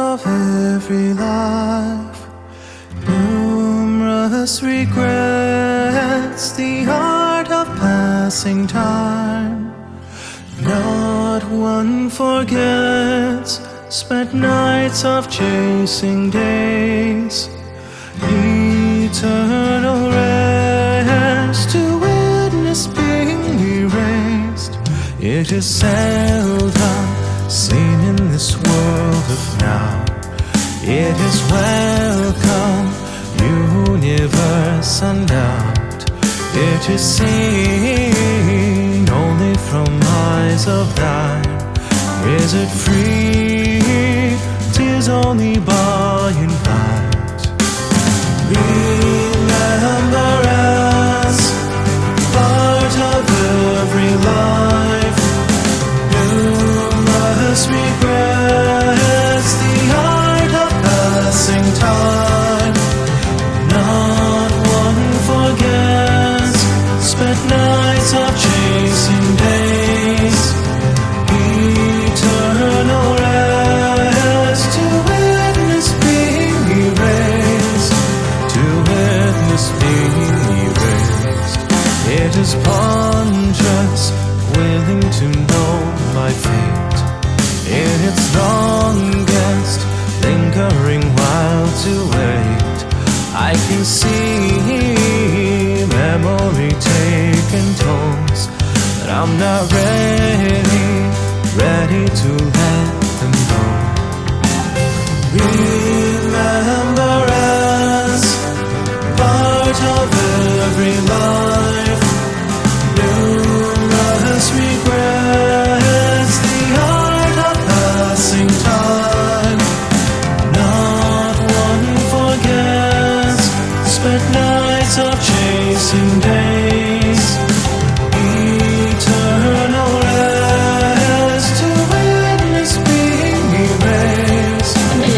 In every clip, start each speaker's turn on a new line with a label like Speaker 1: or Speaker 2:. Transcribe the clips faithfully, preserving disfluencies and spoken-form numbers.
Speaker 1: of every life, numerous regrets, the art of passing time. Not one forgets spent nights of chasing days, eternal rest to witness being erased. It is seldom seen in this world of now. It is welcome, universe undoubt. It is seen only from eyes of thine. Is it free? 'Tis only by invite. Remember us, part of every life, numerous regrets, the art of passing time. Not one forgets spent nights of chasing days, eternal rest to witness being erased, to witness being erased. It is Pontius willing to know my fate in its longest lingering while to wait. I can see memory taken tolls, but I'm not ready, ready to let them go. Remember us, part of every life, numerous regrets, the art of passing time. Not one forgets spent nights of chasing days, eternal rest to witness being erased.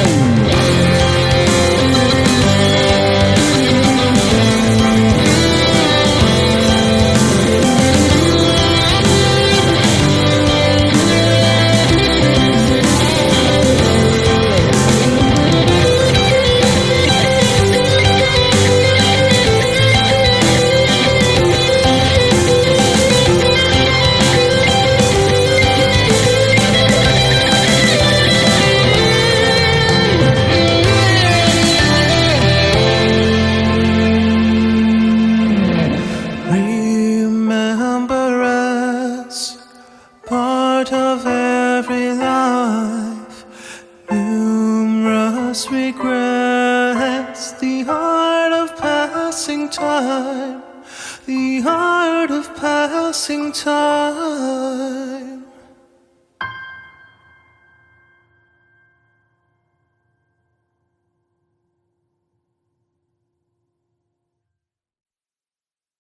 Speaker 1: Remember us, part of every life, numerous regrets, the art of passing time, the art of passing time.